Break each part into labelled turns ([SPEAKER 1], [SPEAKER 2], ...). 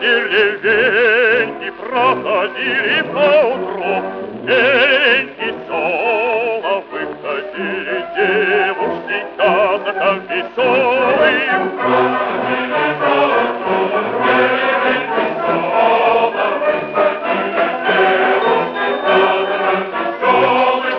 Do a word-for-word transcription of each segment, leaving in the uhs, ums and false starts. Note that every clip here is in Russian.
[SPEAKER 1] деревеньки проходили поутру, деревеньки села выходили девушки казакам веселым. Проходили поутру, деревеньки села выходили девушки казакам веселым.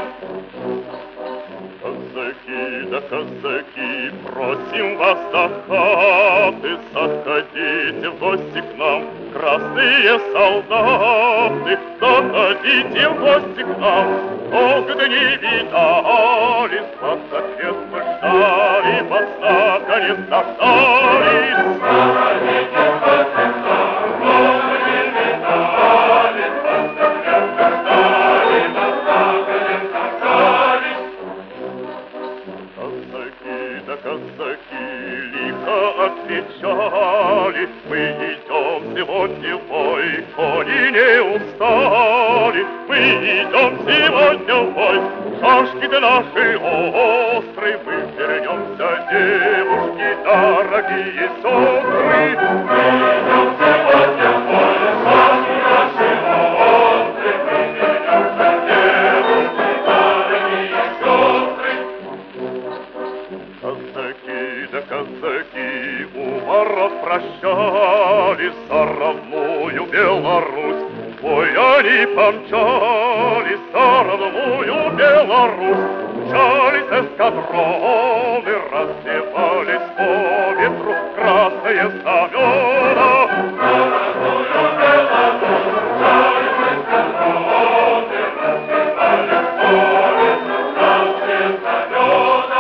[SPEAKER 1] Казаки да казаки, просим вас до хаты, заходите в гости к нам, красные солдаты, заходите в гости к нам. Долго не видались, двадцать лет мы ждали, вас наконец дождались. Заходите в гости к нам, долго не видались, двадцать лет мы ждали, вас наконец дождались. Казаки да казаки лихо отвечали, мы идем сегодня в бой, кони не устали. Мы идем сегодня в бой, шашки-то наши острые, мы вернемся, девушки, дорогие сестры. Мы идем сегодня в бой, шашки наши острые, мы вернемся, девушки, дорогие сестры. Казаки да казаки у ворот прощались за родную Беларусь. В бой они помчались за родную Беларусь. Мчались эскадроны, рассыпались по ветру красные знамена. За родную Беларусь мчались эскадроны, рассыпались по ветру красные знамена.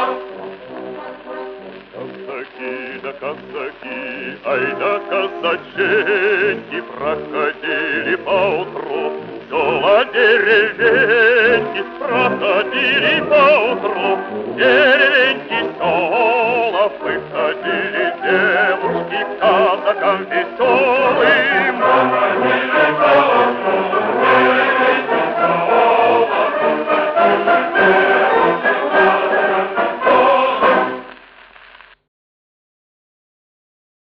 [SPEAKER 1] Казаки да казаки, ай да казаченьки, проходили поутру, села деревеньки, проходили поутру, деревеньки.